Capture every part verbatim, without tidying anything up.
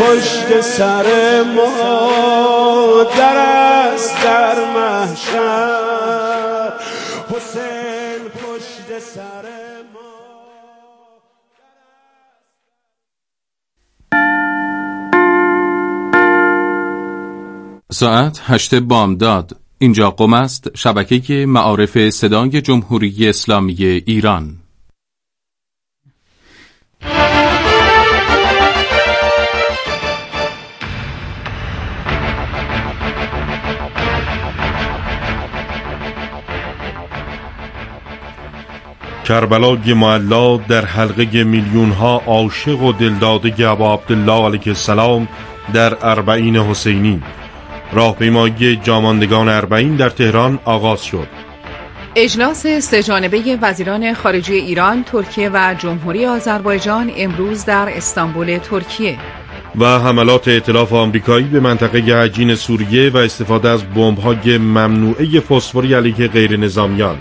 پشت سر ما در است در محشر، حسین پشت سر ما. ساعت هشت بامداد. اینجا قم است، شبکه معارف صدای جمهوری اسلامی ایران. کربلای معلا در حلقه میلیون ها عاشق و دلداده ابا عبدالله علیه السلام در اربعین حسینی. راهپیمایی جاماندگان اربعین در تهران آغاز شد. اجلاس سه‌جانبه وزیران خارجه ایران، ترکیه و جمهوری آذربایجان امروز در استانبول ترکیه. و حملات ائتلاف آمریکایی به منطقه عجین سوریه و استفاده از بمب‌های ممنوعه فسفوری علیه غیر نظامیان.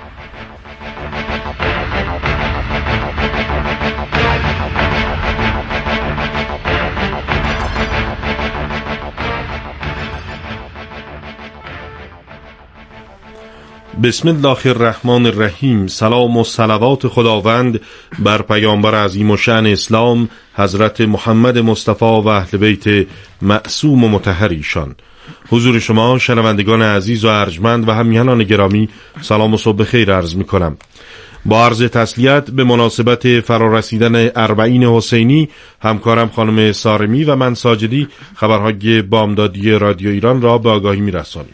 بسم الله الرحمن الرحیم. سلام و صلوات خداوند بر پیامبر عظیم الشأن اسلام حضرت محمد مصطفی و اهل بیت معصوم و مطهر ایشان. حضور شما شنوندگان عزیز و ارجمند و همیهنان گرامی سلام و صبح خیر عرض می کنم. با عرض تسلیت به مناسبت فرارسیدن اربعین حسینی، همکارم خانم سارمی و من ساجدی خبرهای بامدادی رادیو ایران را به آگاهی می رسانیم.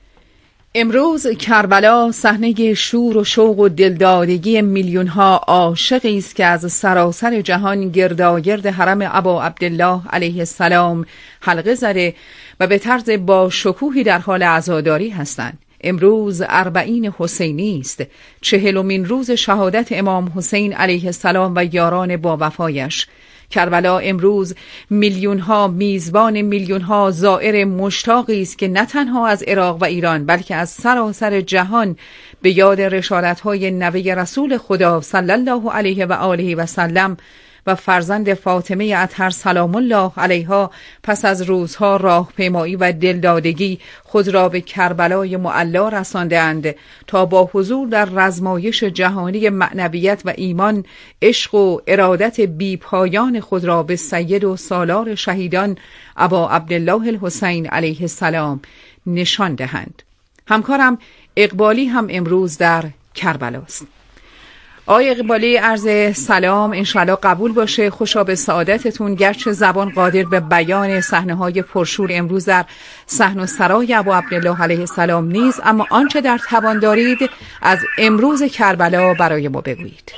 امروز کربلا صحنه شور و شوق و دلدادگی میلیون ها عاشقی است که از سراسر جهان گرداگرد حرم ابا عبدالله علیه السلام حلقه زده و به طرز با شکوهی در حال عزاداری هستند. امروز اربعین حسینی است، چهلمین روز شهادت امام حسین علیه السلام و یاران با وفایش. کربلا امروز میلیون ها میزبان، میلیون ها زائر مشتاقی است که نه تنها از عراق و ایران بلکه از سراسر جهان به یاد رسالت های نوه رسول خدا صلی الله علیه و آله و سلم و فرزند فاطمه اطهر سلام الله علیها پس از روزها راهپیمایی و دلدادگی خود را به کربلای معلا رساندند تا با حضور در رزمایش جهانی معنویت و ایمان، عشق و ارادت بیپایان خود را به سید و سالار شهیدان ابا عبدالله الحسین علیه السلام نشان دهند. همکارم اقبالی هم امروز در کربلاست. آقای اقبالی، عرض سلام، انشالله قبول باشه. خوشا به سعادتتون. گرچه زبان قادر به بیان صحنه‌های پرشور امروز در صحن و سرای ابا عبدالله علیه السلام نیست، اما آنچه در توان دارید از امروز کربلا برای ما بگویید.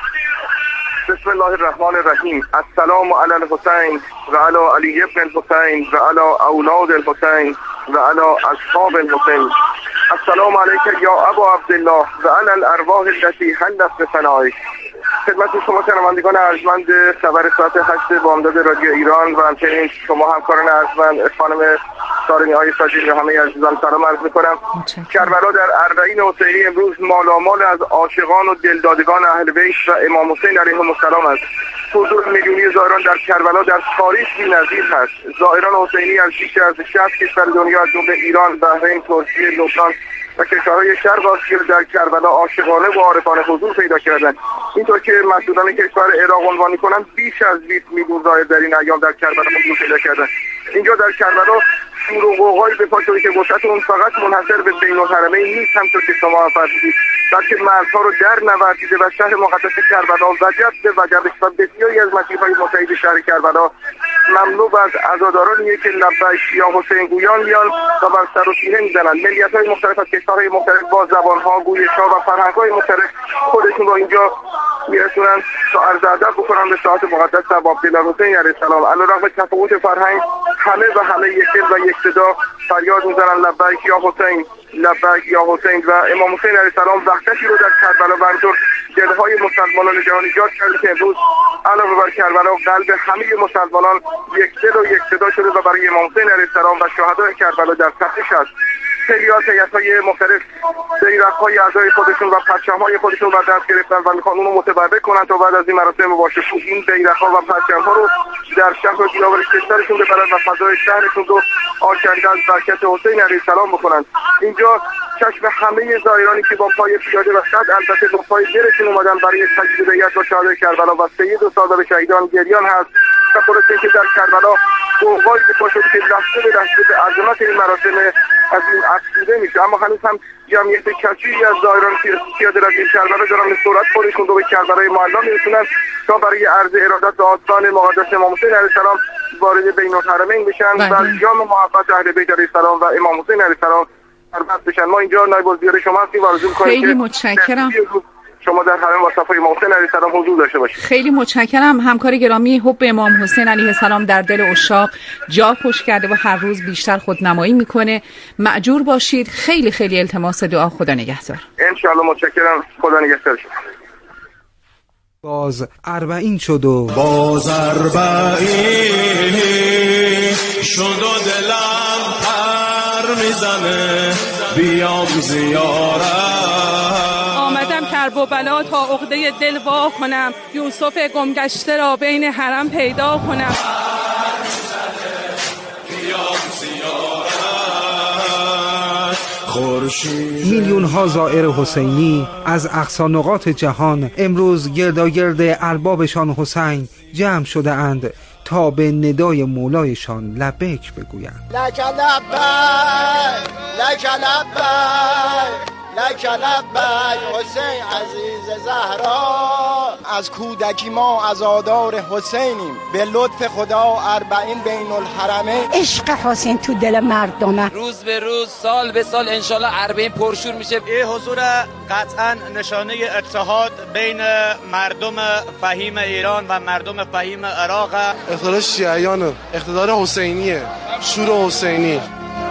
بسم الله الرحمن الرحیم. السلام علی الحسین و علی علی ابن الحسین و علی اولاد الحسین و علی اصحاب الحسین. السلام علیک یا ابا عبدالله و علی الارواح التي حلت بثنائک. خدمت شما شنوندگان ارجمند خبر ساعت هشت بامداد رادیو ایران و همچنین شما همکاران ارجمند خانم سارمی های ساجدی و همه عزیزان سلام عرض می‌کنم. کربلا در اربعین حسینی امروز مالامال از عاشقان و دلدادگان اهل بیت و امام حسین علیهم السلام است. حضور میلیونی زائران در کربلا در تاریخ بی‌نظیر است. زائران حسینی از بیش از شصت کشور دنیا از جمله ایران، بحرین، ترکیه، لبنان و کشورهای شرق آسیا در کربلا عاشقانه و عارفانه حضور پیدا کردند. اینطور که مسئولان کشور عراق عنوان می‌کنند بیش از بیست میلیون زائر در این ایام در کربلا حضور پیدا کردند. اینجا در کربلا شور و غوغای به پا شده که وسعت اون فقط منحصر به بین الحرمین نیست، همطور که شما فرمودید، بلکه مرزها رو در نوردیده و شهر مقدس کربلا وجب به وجبش و بسیاری از مسیرهای متحد شهر کربلا مملو از عزادارانیه که لبیک یا حسین گویان میان و بر سر و سینه میزنند. ملیت‌های مختلف از کشورهای مختلف با زبان‌ها، گویش‌ها و فرهنگ‌های مختلف خودشون رو اینجا میرسونن تا عرض ادب بکنن به شهادت مقدس ابا عبدالله حسین علیه السلام. علیرغم تفاوت فرهنگ همه و همه یک دل و یک صدا فریاد میزنن لبیک یا حسین، لبیک یا حسین. و امام حسین علیه السلام وحدتی رو در کربلا برطور دلهای مسلمانان جهان ایجاد کرده که امروز علاوه بر کربلا قلب همه مسلمانان یک دل و یک صدا شده و برای امام حسین علیه السلام و شهدای کربلا در تفتیش است. خیلی از هیئت‌های مختلف بیرق‌های اعضای خودشون و پرچم‌های خودشون رو دست گرفتن و میخوان اونو متبرک کنن تا بعد از این مراسم مباشر این بیرق‌ها و پرچم‌ها رو در شهر و دیار کشورشون ببرن و فضای شهرشون رو آکنده از برکت حسین علیه السلام بکنن. اینجا چشم همه زائرانی که با پای پیاده و صد البته با پای دلشون اومدن برای تجدید بیعت با شهدای کربلا و سید و سادات شهیدان گریان هست و خلاصه که در کربلا قوقایی به پا شده که لحظه به لحظه به عظمت این مراسم از این افزوده میشه، اما هنوز هم جمعیت کثیری از زائران که پیاده روی کربلا دارن به سرعت خودشون رو به کربلای معلا میرسونن تا برای عرض ارادت به آستان مقدس امام حسین علیه السلام وارد بین الحرمین بشن و جام محبت اهل بیت علیه السلام و امام حسین علیه السلام شربت بشن. ما اینجا نایب الوزیر شما هستیم و آرزو می‌کنیم خیلی متشکرم شما در حرم و صفای امام حسین علیه السلام حضور داشته باشید. خیلی متشکرم. همکار گرامی، حب امام حسین علیه السلام در دل عشاق جا خوش کرده و هر روز بیشتر خودنمایی میکنه. مأجور باشید. خیلی خیلی التماس دعا. خدا نگهدار. ان شاء الله. متشکرم. خدا نگهدار شما. باز اربعین شد و باز اربعین شد و دلم پر میزنه بیام زیارت. آمدم کرب و بلا تا عقده دل وا کنم، یوسف گمگشته را بین حرم پیدا کنم. میلیون ها زائر حسینی از اقصا نقاط جهان امروز گرداگرد اربابشان حسین جمع شده اند تا به ندای مولایشان لبیک بگویند. لک لبیک لک لبیک لک لبیک حسین عزیز زهرا. از کودکی ما عزادار حسینیم، به لطف خدا اربعین بین الحرمین. عشق حسین تو دل مردمه. روز به روز سال به سال انشالله اربعین پرشور میشه. این حضور قطعا نشانه اتحاد بین مردم فهیم ایران و مردم فهیم عراق. اقتدار شیعیانه، اقتدار حسینیه، شور حسینی.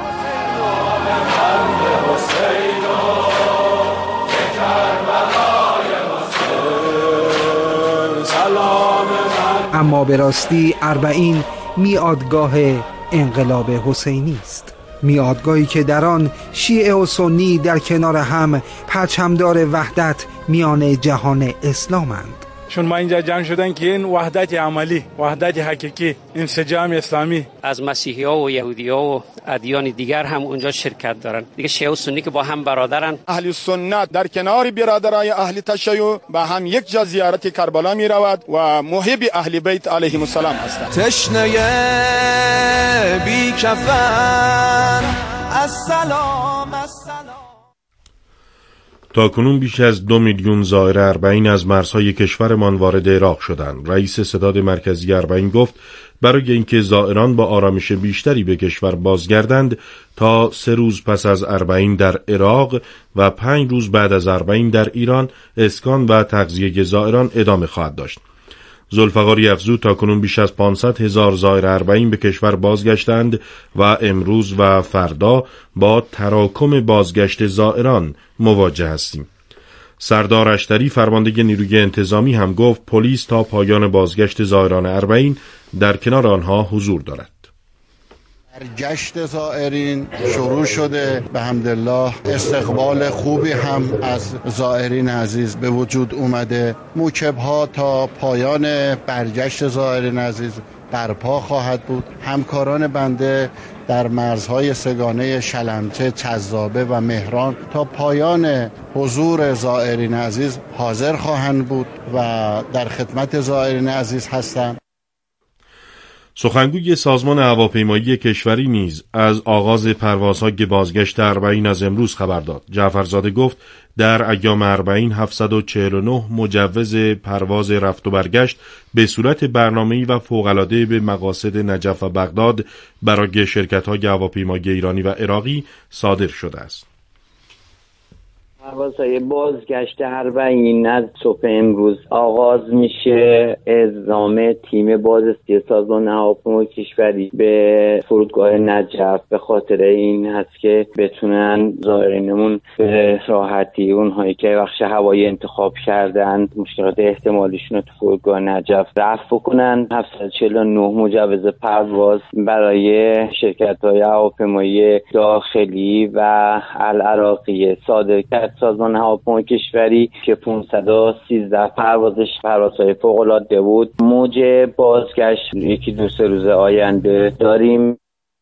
اما به راستی اربعین میادگاه انقلاب حسینی است، میادگاهی که در آن شیعه و سنی در کنار هم پرچمدار وحدت میان جهان اسلامند. چون ما اینجا جمع شدن که این وحدت عملی، وحدت حقیقی، انسجام اسلامی از مسیحی ها و یهودی ها و ادیان دیگر هم اونجا شرکت دارن دیگه. شیعه و سنی که با هم برادرن. اهل سنت در کنار برادرای اهل تشیع با هم یک جا زیارت کربلا می رود و محب اهل بیت علیهم السلام هستند. تشنه بی کفن السلام السلام. تا کنون بیش از دو میلیون زائر اربعین از مرزهای کشورمان وارد عراق شدند. رئیس ستاد مرکزی اربعین گفت برای اینکه زائران با آرامش بیشتری به کشور بازگردند تا سه روز پس از اربعین در عراق و پنج روز بعد از اربعین در ایران اسکان و تغذیه زائران ادامه خواهد داشت. ذوالفقاری افزود تا کنون بیش از پانصد هزار زائر اربعین به کشور بازگشتند و امروز و فردا با تراکم بازگشت زائران مواجه هستیم. سردار اشتری فرمانده نیروی انتظامی هم گفت پلیس تا پایان بازگشت زائران اربعین در کنار آنها حضور دارد. گشت زائرین شروع شده، به حمدالله استقبال خوبی هم از زائرین عزیز به وجود اومده. موکب‌ها تا پایان برگشت زائرین عزیز برپا خواهد بود. همکاران بنده در مرزهای سگانه شلمچه، چذابه و مهران تا پایان حضور زائرین عزیز حاضر خواهند بود و در خدمت زائرین عزیز هستند. سخنگوی سازمان هواپیمایی کشوری نیز از آغاز پروازهای بازگشت اربعین از امروز خبر داد. جعفرزاده گفت در ایام اربعین هفتصد و چهل و نه مجوز پرواز رفت و برگشت به صورت برنامه‌ای و فوق‌العاده به مقاصد نجف و بغداد برای شرکت‌های هواپیمایی ایرانی و عراقی صادر شده است. پروازهای بازگشت اربعین از صبح امروز آغاز میشه. اعزام تیم بازرسی سازمان هواپیمای کشوری به فرودگاه نجف به خاطر این هست که بتونن زائرینمون به راحتی اونهایی که بخش هوایی انتخاب کردن مشکلات احتمالیشون رو تو فرودگاه نجف رفع بکنن. هفتصد و چهل و نه مجوز پرواز برای شرکت‌های هواپیمایی داخلی و العراقی صادر کرد سازمان هواپیمای کشوری که پانصد و سیزده پروازش پروازهای فوق‌العاده بود. موج بازگشت یکی دو سه روز آینده داریم.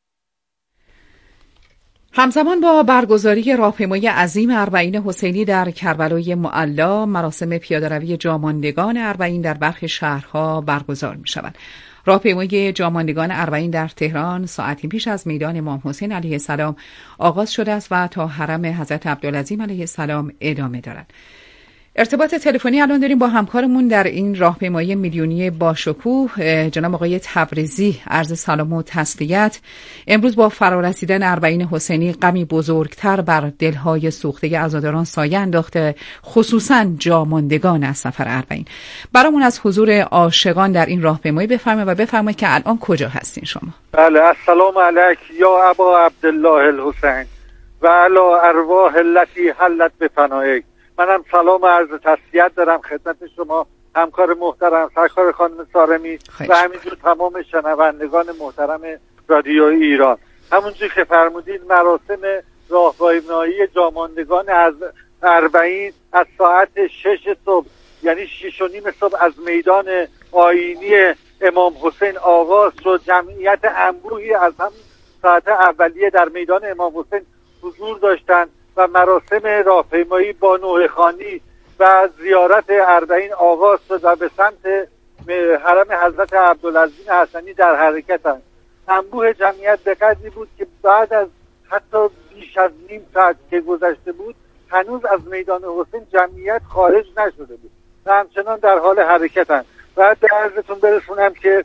همزمان با برگزاری راهپیمایی عظیم اربعین حسینی در کربلای معلی، مراسم پیاده‌روی جاماندگان اربعین در برخی شهرها برگزار می‌شود. راهپیمایی جاماندگان اربعین در تهران ساعتی پیش از میدان امام حسین علیه السلام آغاز شده است و تا حرم حضرت عبدالعظیم علیه السلام ادامه دارد. ارتباط تلفنی الان داریم با همکارمون در این راهپیمایی میلیونی باشکوه، جناب آقای تبریزی. عرض سلام و تسلیت. امروز با فرارسیدن اربعین حسینی غمی بزرگتر بر دلهای سوخته عزاداران سایه انداخته، خصوصا جاماندگان از سفر اربعین. برامون از حضور عاشقان در این راهپیمایی بفرمایید و بفرمایید که الان کجا هستین شما؟ بله، السلام علیک یا ابا عبدالله الحسین و علی ارواح التي حلت بفنائک. منم سلام و عرض تسلیت دارم خدمت شما همکار محترم سرکار خانم سارمی و همینجور تمام شنوندگان محترم رادیو ایران. همونجور که فرمودید مراسم راهپیمایی جاماندگان از اربعین از ساعت شش صبح یعنی شش و نیم صبح از میدان آیینی امام حسین آغاز شد. جمعیت انبوهی از هم ساعت اولیه در میدان امام حسین حضور داشتند و مراسم راهپیمایی با نوحه‌خوانی و زیارت اربعین آغاز شد و به سمت حرم حضرت عبدالعظیم حسنی در حرکتند. انبوه جمعیت به قدری بود که بعد از حتی بیش از نیم ساعت که گذشته بود هنوز از میدان حسین جمعیت خارج نشده بود و همچنان در حال حرکتند. و به عرضتون برسونم که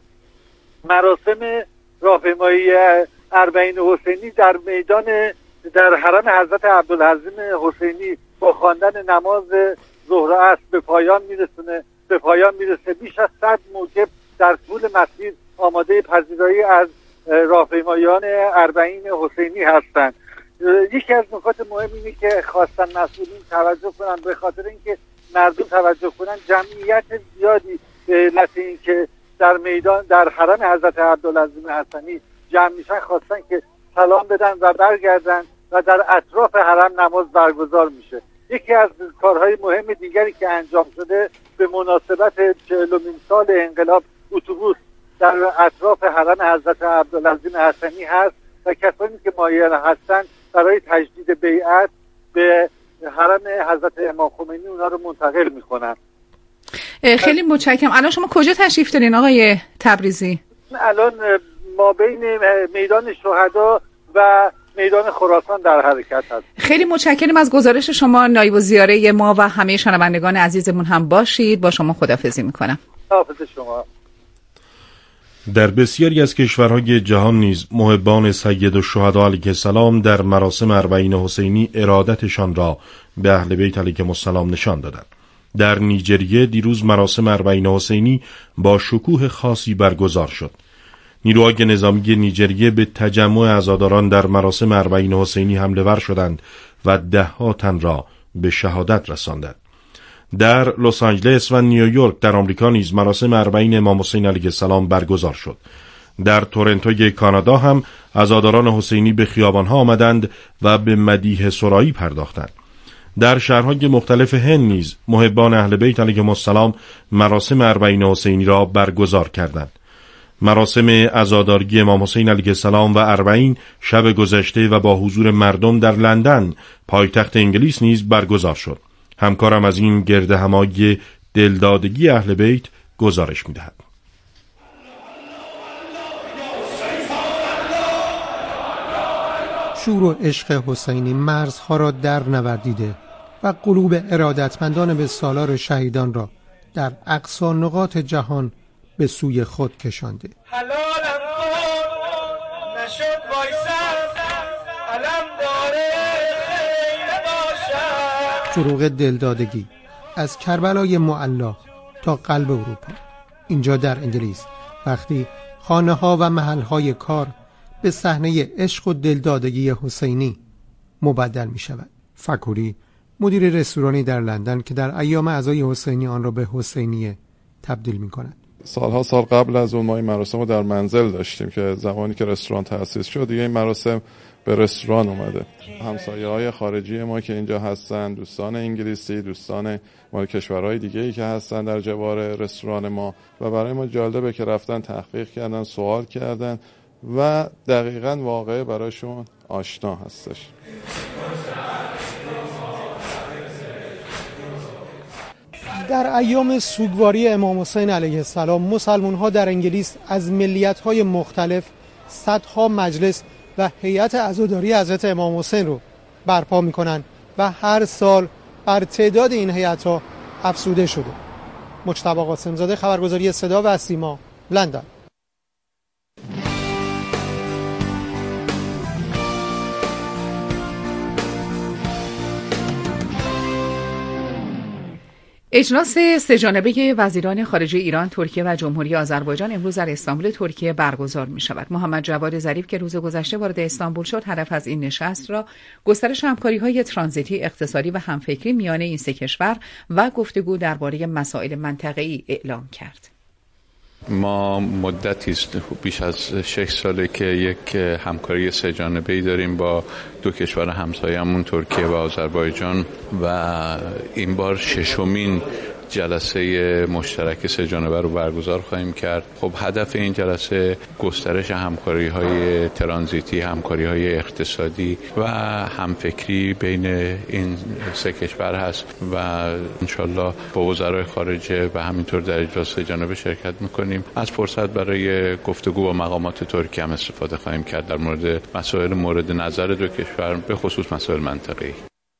مراسم راهپیمایی اربعین حسینی در میدان در حرم حضرت عبدالعظیم حسینی با خواندن نماز ظهر و عصر به پایان میرسونه به پایان میرسه. بیش از صد موکب در طول مسیر آماده پذیرایی از راهپیمایان اربعین حسینی هستند. یکی از نکات مهم اینه که خواستن مسئولین توجه کنن، به خاطر اینکه مردم توجه کنن جمعیت زیادی به علت اینکه در میدان در حرم حضرت عبدالعظیم حسنی جمع میشن خواستن که سلام بدن و برگردن و در اطراف حرم نماز برگزار میشه. یکی از کارهای مهم دیگری که انجام شده به مناسبت چهلمین سال انقلاب اتوبوس در اطراف حرم حضرت عبدالعظیم حسنی هست و کسانی که مایل هستند برای تجدید بیعت به حرم حضرت امام خمینی اونا رو منتقل میکنن. خیلی متشکرم. الان شما کجا تشریف دارین آقای تبریزی؟ الان ما بین میدان شهدا و میدان خراسان در حرکت هست. خیلی متشکرم از گزارش شما. نایب الزیاره ما و همه شنوندگان عزیزمون هم باشید. با شما خداحافظی میکنم. خداحافظ شما. در بسیاری از کشورهای جهان نیز محبان سید الشهدا علیه السلام در مراسم اربعین حسینی ارادتشان را به اهل بیت علیهم السلام نشان دادند. در نیجریه دیروز مراسم اربعین حسینی با شکوه خاصی برگزار شد. نیروهای نظامی نیجریه به تجمع عزاداران در مراسم اربعین حسینی حمله ور شدند و ده ها تن را به شهادت رساندند. در لس آنجلس و نیویورک در آمریکا نیز مراسم اربعین امام حسین علیه السلام برگزار شد. در تورنتوی کانادا هم عزاداران حسینی به خیابانها آمدند و به مدیح سرایی پرداختند. در شهرهای مختلف هند نیز محبان اهل بیت علیهم السلام مراسم اربعین حسینی را برگزار کردند. مراسم عزاداری امام حسین علیه السلام و اربعین شب گذشته و با حضور مردم در لندن پایتخت انگلیس نیز برگزار شد. همکارم از این گرد همایی دلدادگی اهل بیت گزارش می‌دهد. شور و عشق حسینی مرزها را در نوردیده و قلوب ارادتمندان به سالار شهیدان را در اقصی نقاط جهان به سوی خود کشانده. حلالم نشد وایسم علم داره خیلی باشم فروغ دلدادگی از کربلای معلا تا قلب اروپا. اینجا در انگلیس وقتی خانه ها و محل های کار به صحنه عشق و دلدادگی حسینی مبدل می شود. فکوری مدیر رستورانی در لندن که در ایام عزای حسینی آن را به حسینیه تبدیل می کند. سالها سال قبل از اون ما این مراسم رو در منزل داشتیم که زمانی که رستوران تأسیس شد دیگه این مراسم به رستوران اومده. همسایه های خارجی ما که اینجا هستن، دوستان انگلیسی، دوستان مال کشورهای دیگه ای که هستن در جوار رستوران ما و برای ما جالبه که رفتن تحقیق کردن، سوال کردن و دقیقاً واقعه براشون آشنا هستش. در ایام سوگواری امام حسین علیه السلام مسلمان ها در انگلیس از ملیت های مختلف صدها مجلس و هیئت عزاداری حضرت امام حسین رو برپا میکنن و هر سال بر تعداد این هیئت ها افزوده شده. مجتبی قاسمزاده، خبرگزاری صدا و سیما، لندن. اجلاس سه‌جانبه وزیران خارجه ایران، ترکیه و جمهوری آذربایجان امروز در استانبول ترکیه برگزار می شود. محمد جواد ظریف که روز گذشته وارد استانبول شد، هدف از این نشست را گسترش همکاری‌های ترانزیتی، اقتصادی و همفکری میان این سه کشور و گفتگو درباره مسائل منطقه‌ای اعلام کرد. ما مدتی است بیش از شش ساله که یک همکاری سه جانبه‌ای داریم با دو کشور همسایه‌مون ترکیه و آذربایجان و این بار ششمین جلسه مشترک سه جانبه رو برگزار خواهیم کرد. خب هدف این جلسه گسترش همکاری‌های ترانزیتی، همکاری‌های اقتصادی و همفکری بین این سه کشور هست و انشالله با وزرای خارجه و همینطور در اجلاس سه جانبه شرکت می‌کنیم. از فرصت برای گفتگو با مقامات ترکیه هم استفاده خواهیم کرد در مورد مسائل مورد نظر دو کشور، به خصوص مسائل منطقه‌ای.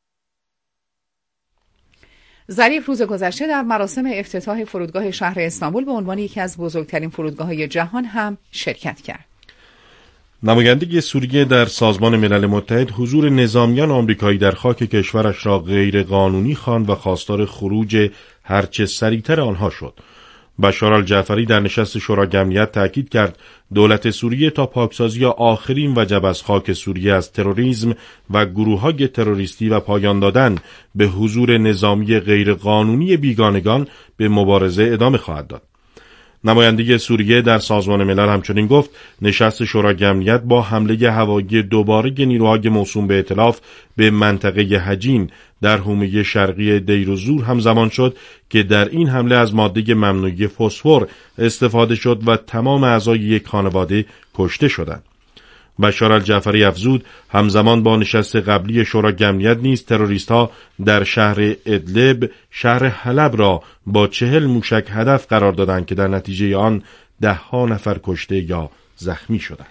ظریف روز گذشته در مراسم افتتاح فرودگاه شهر استانبول به عنوان یکی از بزرگترین فرودگاه‌های جهان هم شرکت کرد. نماینده سوریه در سازمان ملل متحد حضور نظامیان آمریکایی در خاک کشورش را غیر قانونی خواند و خواستار خروج هرچه سریعتر آنها شد. بشار الجعفری در نشست شورای امنیت تاکید کرد دولت سوریه تا پاکسازی آخرین وجب از خاک سوریه از تروریسم و گروه‌های تروریستی و پایان دادن به حضور نظامی غیرقانونی بیگانگان به مبارزه ادامه خواهد داد. نماینده سوریه در سازمان ملل همچنین گفت نشست شورای امنیت با حمله هوایی دوباره نیروهای موسوم به ائتلاف به منطقه هجین در حومه شرقی دیرالزور همزمان شد که در این حمله از ماده ممنوعه فسفر استفاده شد و تمام اعضای یک خانواده کشته شدند. بشار الجعفری افزود همزمان با نشست قبلی شورای امنیت نیز تروریست‌ها در شهر ادلب شهر حلب را با چهل موشک هدف قرار دادند که در نتیجه آن ده ها نفر کشته یا زخمی شدند.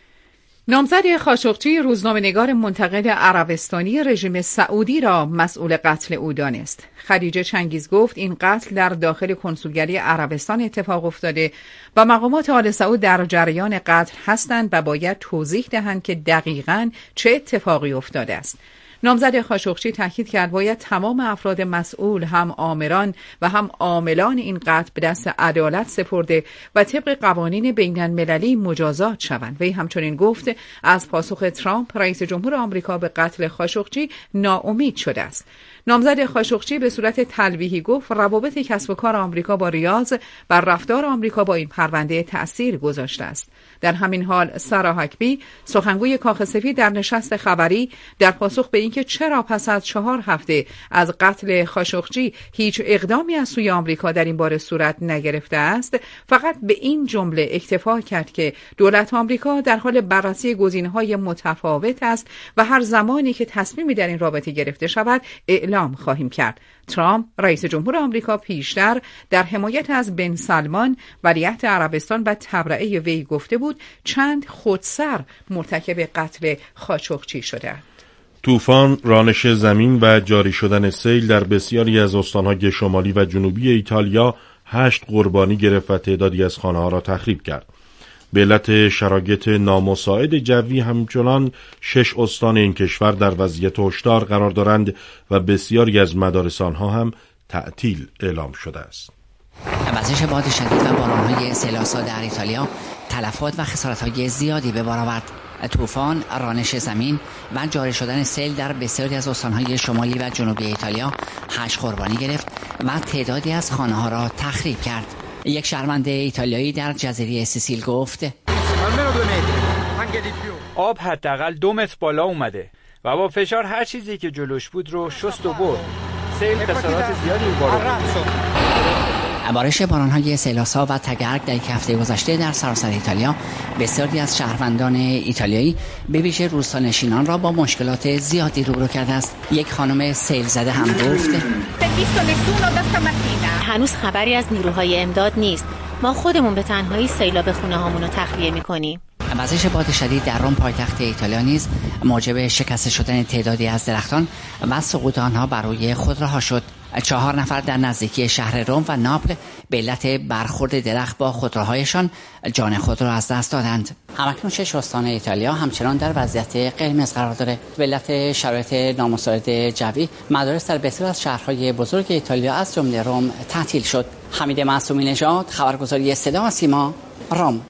نامزد خاشقچی روزنامه‌نگار منتقد عربستانی رژیم سعودی را مسئول قتل او دانست. خدیجه چنگیز گفت این قتل در داخل کنسولگری عربستان اتفاق افتاده و مقامات آل سعود در جریان قتل هستند و باید توضیح دهند که دقیقاً چه اتفاقی افتاده است. نامزد خاشقچی تاکید کرد باید تمام افراد مسئول، هم آمران و هم عاملان این قتل به دست عدالت سپرده و طبق قوانین بین المللی مجازات شوند. وی همچنین گفت از پاسخ ترامپ رئیس جمهور آمریکا به قتل خاشقچی ناامید شده است. نامزد خاشقچی به صورت تلویحی گفت روابط کسب و کار آمریکا با ریاض بر رفتار آمریکا با این پرونده تأثیر گذاشته است. در همین حال سارا هاکبی سخنگوی کاخ سفید در نشست خبری در پاسخ به اینکه چرا پس از چهار هفته از قتل خاشقچی هیچ اقدامی از سوی آمریکا در این باره صورت نگرفته است، فقط به این جمله اکتفا کرد که دولت آمریکا در حال بررسی گزینه‌های متفاوت است و هر زمانی که تصمیمی در این رابطه گرفته شود اعلام خواهیم کرد. ترامپ رئیس جمهور آمریکا پیشتر در حمایت از بن سلمان ولیعهد عربستان و تبرئه وی گفته بود چند خودسر مرتکب قتل خاشقچی شدند. طوفان، رانش زمین و جاری شدن سیل در بسیاری از استان‌های شمالی و جنوبی ایتالیا هشت قربانی گرفت و تعدادی از خانه‌ها را تخریب کرد. به علت شرایط نامساعد جوی همچنان شش استان این کشور در وضعیت هشدار قرار دارند و بسیاری از مدارس آنها هم تعطیل اعلام شده است. وزش باد شدید و باران‌های سیلاسا در ایتالیا تلفات و خسارت‌های زیادی به بار آورد. طوفان، رانش زمین و جاری شدن سیل در بسیاری از استان‌های شمالی و جنوبی ایتالیا هشت قربانی گرفت و تعدادی از خانه‌ها را تخریب کرد. یک شهروند ایتالیایی در جزیره سیسیل گفت: آب حداقل دو متر بالا اومده و با فشار هر چیزی که جلوش بود رو شست و برد. سیل خسارات زیادی به بار آورد. بارش باران‌های سیلاسا و تگرگ در یک هفته گذشته در سراسر ایتالیا بسیاری از شهروندان ایتالیایی به ویژه روستانشینان را با مشکلات زیادی روبرو کرده است. یک خانم سیل زده هم گفت: هنوز خبری از نیروهای امداد نیست. ما خودمون به تنهایی سیلاب خونه هامون رو تخلیه می‌کنیم. وزش باد شدید در روم پایتخت ایتالیا نیز موجب شکسته شدن تعدادی از درختان و سقوط آنها بر روی خودروها شد. چهار نفر در نزدیکی شهر روم و ناپل به علت برخورد درخت با خودروهایشان جان خود را از دست دادند. همکنون شش استان ایتالیا همچنان در وضعیت قرمز قرار داره. به علت شرایط نامساعد جوی مدارس در بسیاری از شهرهای بزرگ ایتالیا از جمله روم تعطیل شد. حمید معصومی نژاد، خبرگزاری صدا و سیما، روم.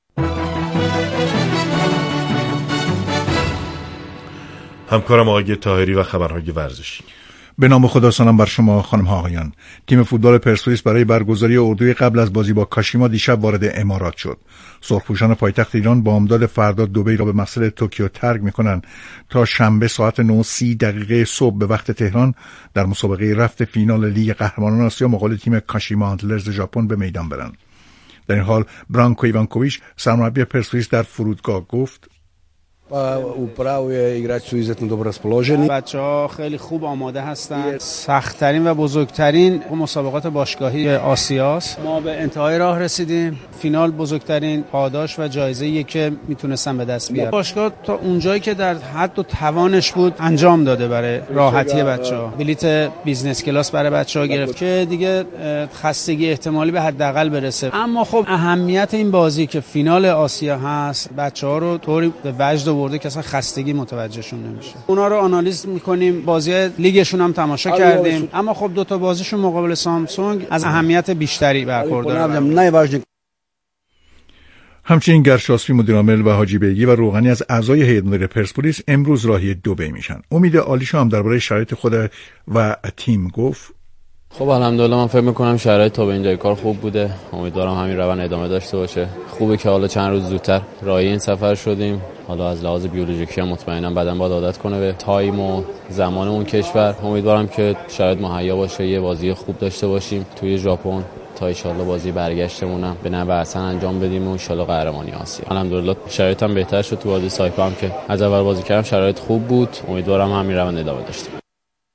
همکارم آقای طاهری و خبرهای ورزشی. به نام خدا سلام بر شما خانم ها آقایان. تیم فوتبال پرسپولیس برای برگزاری اردوی قبل از بازی با کاشیما دیشب وارد امارات شد. سرخپوشان پایتخت ایران با امداد فردا دبی را به مسیر توکیو ترک می‌کنند تا شنبه ساعت نه و سی دقیقه صبح به وقت تهران در مسابقه رفت فینال لیگ قهرمانان آسیا مقابل تیم کاشیما آنتلرز ژاپن به میدان برند. در این حال برانکو ایوانکوویچ سرمربی پرسپولیس در فرودگاه گفت: upravo je igrači su izuzetno dobro raspoloženi. بچه‌ها خیلی خوب آماده هستند. سخت‌ترین و بزرگترین مسابقات باشگاهی آسیاست. ما به انتهای راه رسیدیم. فینال بزرگترین پاداش و جایزه‌ای که میتونستن به دست بیارن. باشگاه تا اونجایی که در حد و توانش بود انجام داده برای راحتی بچه‌ها. بلیت بیزنس کلاس برای بچه‌ها گرفت که دیگه خستگی احتمالی به حداقل برسه. اما خب اهمیت این بازی که فینال آسیا هست بچه‌ها رو طوری به وجد برده که اصلا خستگی متوجهشون نمیشه. اونا رو آنالیز میکنیم، بازی لیگشون هم تماشا کردیم، اما خب دو تا بازیشون مقابل سامسونگ از اهمیت بیشتری برخورداره. همچنین گرشاسبی مدیر عامل و حاجی بیگی و روغنی از اعضای هیئت مدیره پرسپولیس امروز راهی دبی میشن. امید عالیشا هم درباره شرایط خود و تیم گفت: خب الحمدلله من فکر میکنم شرایط تا به اینجای کار خوب بوده. امیدوارم همین روند ادامه داشته باشه. خوبه که حالا چند روز زودتر راهی این سفر شدیم. حالا از لحاظ بیولوژیکی هم مطمئنم بدن باید عادت کنه به تایم و زمان اون کشور. امیدوارم که شاید مهیا باشه یه بازی خوب داشته باشیم توی ژاپن تا ان شاءالله بازی برگشتمونم به نوع احسن انجام بدیم و ان شاءالله قهرمانی آسیا. الحمدلله شرایطم بهتر شد. تو بازی سایپا هم که از اول بازی کردم شرایط خوب بود. امیدوارم همین روند ادامه داشته باشه.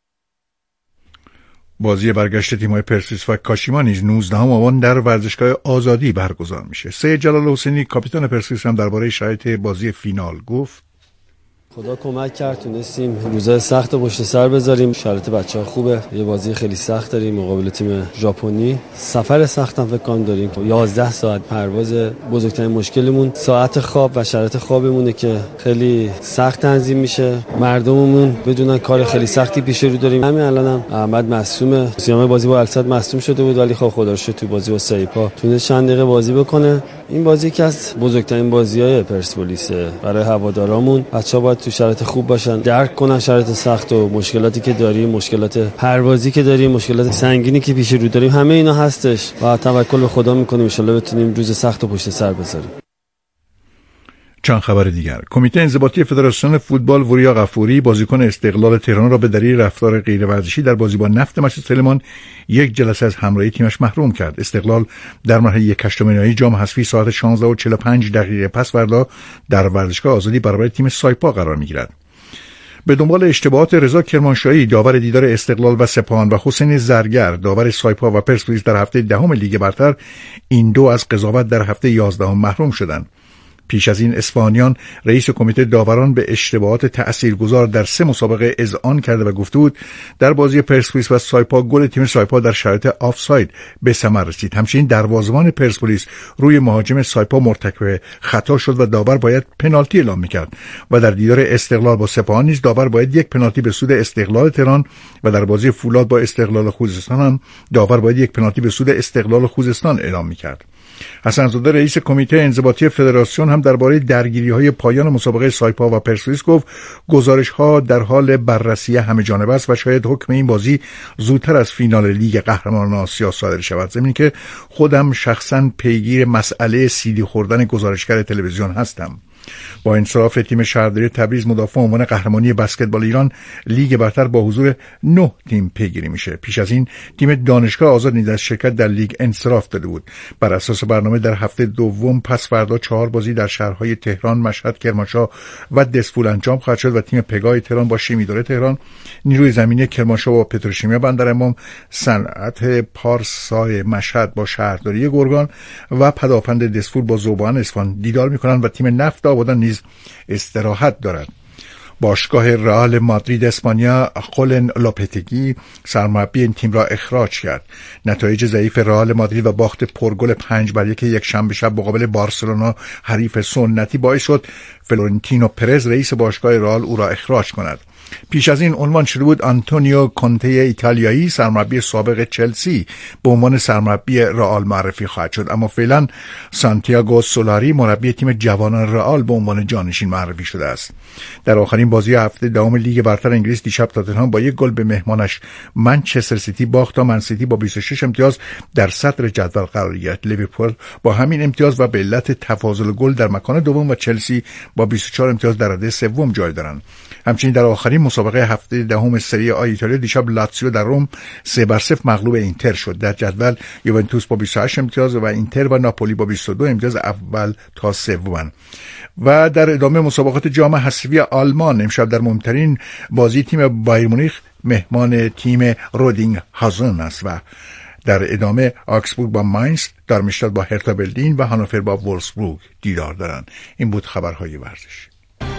بازی برگشت تیم‌های پرسپولیس و کاشیما نیز نوزدهم آبان در ورزشگاه آزادی برگزار میشه. سید جلال حسینی کاپیتان پرسپولیس هم درباره شرایط بازی فینال گفت: خدا کمک کرد تونستیم روزای سخت رو پشت سر بذاریم. شرایط بچه‌ها خوبه. یه بازی خیلی سخت داریم مقابل تیم ژاپنی. سفر سخت هم فکر کنم داریم. یازده ساعت پرواز. بزرگترین مشکلمون ساعت خواب و شرایط خوابمونه که خیلی سخت تنظیم میشه. مردممون بدونن کار خیلی سختی پیش رو داریم. همین الانم احمد مصدومه. سیام بازی با الصد مصدوم شده بود ولی خب خدا رو شکر تو بازی با سایپا تونست چند دقیقه بازی بکنه. این بازی که از بزرگترین بازی‌های پرسپولیس برای هوادارامون. بچه‌ها باید تو شرایط خوب باشن، درک کنن شرایط سخت و مشکلاتی که داریم، مشکلات پروازی که داریم، مشکلات سنگینی که پیش رو داریم، همه اینا هستش و توکل به خدا میکنیم ان شاءالله بتونیم روز سخت و پشت سر بذاریم. چند خبر دیگر: کمیته انضباطی فدراسیون فوتبال وریا غفوری بازیکن استقلال تهران را به دلیل رفتار غیرورزشی در بازی با نفت مشهد سلیمان یک جلسه از همراهی تیمش محروم کرد. استقلال در مرحله یک هشتم نهایی جام حذفی ساعت شانزده و چهل و پنج دقیقه پس فردا در ورزشگاه آزادی برابر تیم سایپا قرار می‌گیرد. به دنبال اشتباهات رضا کرمانشاهی داور دیدار استقلال و سپاهان و حسین زرگر داور سایپا و پرسپولیس در هفته دهم لیگ برتر، این دو از قضاوت در هفته یازدهم محروم شدند. پیش از این اصفهانیان رئیس کمیته داوران به اشتباهات تأثیرگذار در سه مسابقه اذعان کرده و گفته بود در بازی پرسپولیس و سایپا گل تیم سایپا در شرایط آفساید به ثمر رسید. همچنین دروازه‌بان پرسپولیس روی مهاجم سایپا مرتکب خطا شد و داور باید پنالتی اعلام می‌کرد و در دیدار استقلال با سپاهان نیز داور باید یک پنالتی به سود استقلال تهران و در بازی فولاد با استقلال خوزستان هم داور باید یک پنالتی به سود استقلال خوزستان اعلام می‌کرد. حسن‌زاده رئیس کمیته انضباطی فدراسیون هم درباره درگیری‌های پایان مسابقه سایپا و پرسپولیس گفت گزارش‌ها در حال بررسی همه‌جانبه است و شاید حکم این بازی زودتر از فینال لیگ قهرمانان آسیا صادر شود. ضمن که خودم شخصاً پیگیر مسئله سیدی خوردن گزارشگر تلویزیون هستم. با انصراف تیم شهرداری تبریز مدافع عنوان قهرمانی بسکتبال ایران لیگ برتر با حضور نه تیم پیگیری میشه. پیش از این تیم دانشگاه آزاد نیز از شرکت در لیگ انصراف داده بود. بر اساس برنامه در هفته دوم پس فردا چهار بازی در شهرهای تهران، مشهد، کرمانشاه و دسفول انجام خواهد شد و تیم پگاه تهران با شیمیداره تهران، نیروی زمینی کرمانشاه با پتروشیمیا بندرامام، صنعت پارسای مشهد با شهرداری گرگان و پدافند دسفول با ذوبان اصفهان دیدار میکنند و تیم نفت آبادان نیز استراحت دارد. باشگاه رئال مادرید اسپانیا خولن لوپتگی سرمربی این تیم را اخراج کرد. نتایج ضعیف رئال مادرید و باخت پرگل پنج بر یک یک شنبه شب مقابل بارسلونا حریف سنتی باعث شد فلورنتینو پرز رئیس باشگاه رئال او را اخراج کند. پیش از این عنوان شده بود آنتونیو کونته ایتالیایی سرمربی سابق چلسی به عنوان سرمربی رئال معرفی خواهد شد، اما فعلا سانتیاگو سولاری مربی تیم جوانان رئال به عنوان جانشین معرفی شده است. در آخرین بازی هفته دوم لیگ برتر انگلیس دیشب تاتنهام با یک گل به مهمانش منچستر سیتی باخت تا من سیتی با بیست و شش امتیاز در صدر جدول قرار گرفت. لیورپول با همین امتیاز و به علت تفاضل گل در مکان دوم و چلسی با بیست و چهار امتیاز در رده سوم جای دارند. همچنین در آخرین مسابقه هفته دهم سری آ ایتالیا دیشب لاتزیو در روم سه بر صفر مغلوب اینتر شد. در جدول یوونتوس با بیست و هشت امتیاز و اینتر و ناپولی با بیست و دو امتیاز اول تا سومن. و در ادامه مسابقات جام حذفی آلمان امشب در مهمترین بازی تیم بایر مونیخ مهمان تیم رودینگ هازن است و در ادامه آکسبورگ با ماینز، دارمشتات با هرتا برلین و هانوفر با وولفسبورگ دیدار دارند. این بود خبرهای ورزش.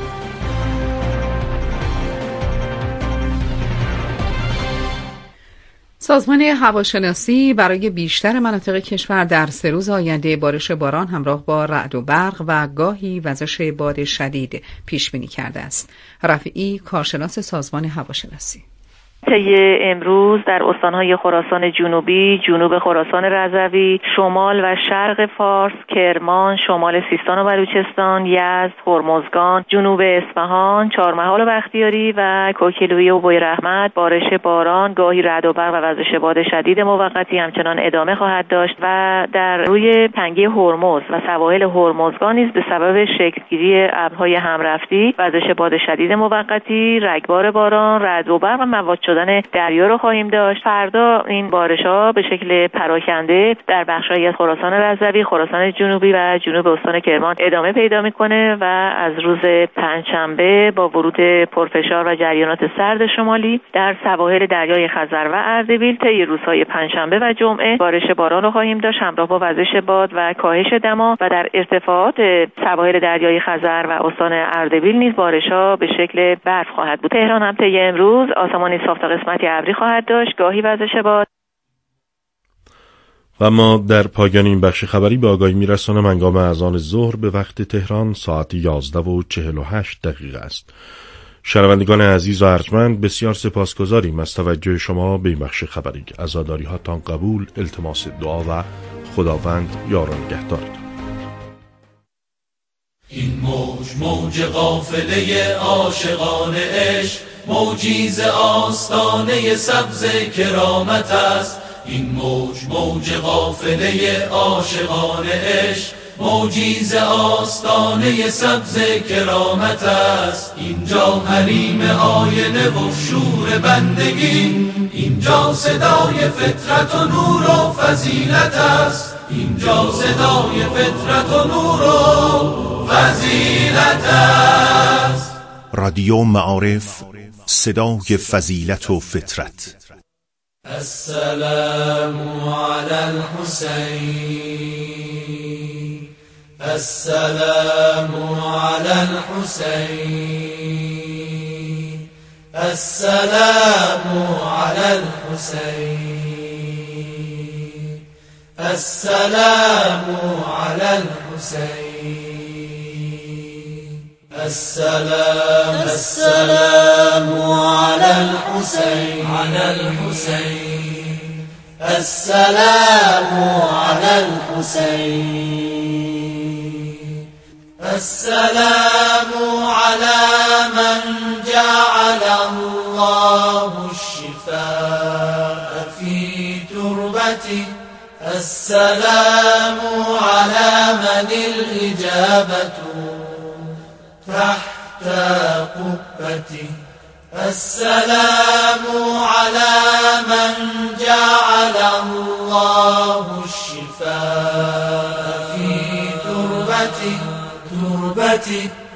سازمان هواشناسی برای بیشتر مناطق کشور در سه روز آینده بارش باران همراه با رعد و برق و گاهی وزش باد شدید پیش بینی کرده است. رفیعی، کارشناس سازمان هواشناسی: طی امروز در استانهای خراسان جنوبی، جنوب خراسان رضوی، شمال و شرق فارس، کرمان، شمال سیستان و بلوچستان، یزد، هرمزگان، جنوب اصفهان، چهارمحال و بختیاری و کوکیلویه و بویراحمد بارش باران، گاهی رعد و برق و وزش باد شدید موقتی همچنان ادامه خواهد داشت و در روی تنگه هرمز و سواحل هرمزگان نیز به سبب شکلگیری ابرهای همرفتی، وزش باد شدید موقتی، رگبار باران، رعد و برق و موج شدن دریا رو خواهیم داشت. فردا این بارش‌ها به شکل پراکنده در بخش‌های از خراسان رضوی، خراسان جنوبی و جنوب استان کرمان ادامه پیدا می‌کنه و از روز پنجشنبه با ورود پرفشار و جریانات سرد شمالی در سواحل دریای خزر و اردبیل طی روزهای پنجشنبه و جمعه بارش باران رو خواهیم داشت همراه با وزش باد و کاهش دما و در ارتفاعات سواحل دریای خزر و استان اردبیل نیز بارش‌ها به شکل برف خواهد بود. تهران هم طی امروز آسمانی صاف تا قسمتی ابری خواهد داشت، گاهی وزش باد. و ما در پایان این بخش خبری به آگاهی میرسانم هنگام اذان ظهر به وقت تهران ساعت یازده و چهل و هشت دقیقه است. شنوندگان عزیز و ارجمند، بسیار سپاسگزاریم از توجه شما به این بخش خبری. عزاداری هاتان قبول، التماس دعا و خداوند یار و نگهدارتان. این موج موج قافله عاشقان عشق، موجی ز آستانه سبز کرامت است. این موج موج قافله عاشقان عشق، موجی ز آستانه سبز کرامت است. اینجا حریم آینه و شور بندگی، اینجا صدای فطرت و نور و فضیلت است. اینجا صدای فطرت و نور و فضیلت است. رادیو معارف، صدای فضیلت و فطرت. السلام علی الحسین السلام على الحسين السلام على الحسين السلام على الحسين السلام السلام على الحسين على الحسين السلام على الحسين السلام على من جعل الله الشفاء في تربته السلام على من الإجابة تحت قبته السلام على من جعل الله الشفاء في تربته تربته